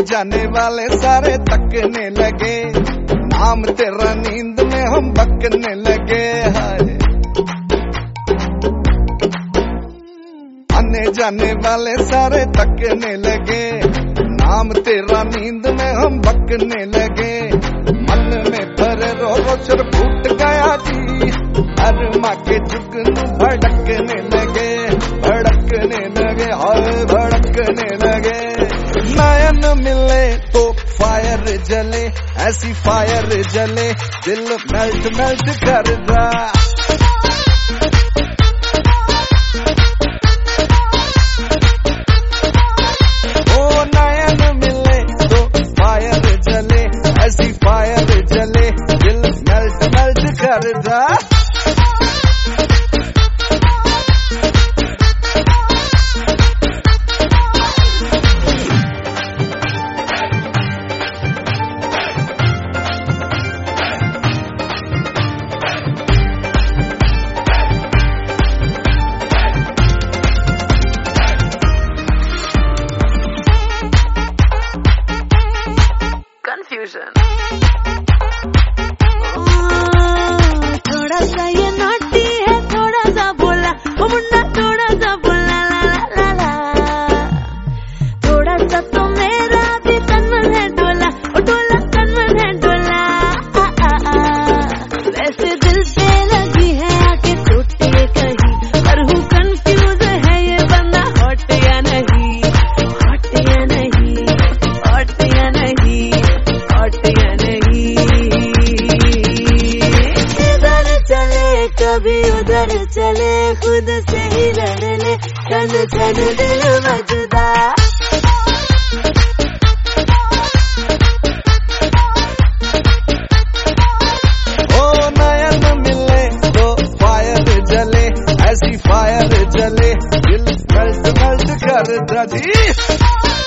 जाने वाले सारे तकने लगे, नाम तेरा नींद में हम बकने लगे। हाय आने जाने वाले सारे तकने लगे, नाम तेरा नींद में हम बकने लगे। मन में भरे रो सिर फूट गया जी, हर माँ के जुगनू भड़कने लगे, भड़कने लगे, हाय भड़कने लगे। नयन मिले तो फायर जले, ऐसी फायर जले दिल मेल्ट मेल्ट कर दा। ओ नयन मिले तो फायर जले, ऐसी फायर जले दिल मेल्ट मेल्ट कर दा। थोड़ा सा ये नोटी है, थोड़ा सा बोला वो मुन्ना, थोड़ा सा बोला ला ला ला ला। थोड़ा सा तो मेरा भी तन मन है डोला, ओ डोला तन मन है डोला। वैसे दिल पे लगी है आके टूटे कहीं, पर हूँ कंफ्यूज है ये बंदा हॉट या नहीं, हॉट या नहीं, हॉट या नहीं, हॉट या नहीं। कभी उधर चले, खुद से ही लड़ ले, छन छन दिल मजदा। ओ नयन मिले तो फायर जले, ऐसी फायर जले दिल मेल्ट मेल्ट कर दा जी।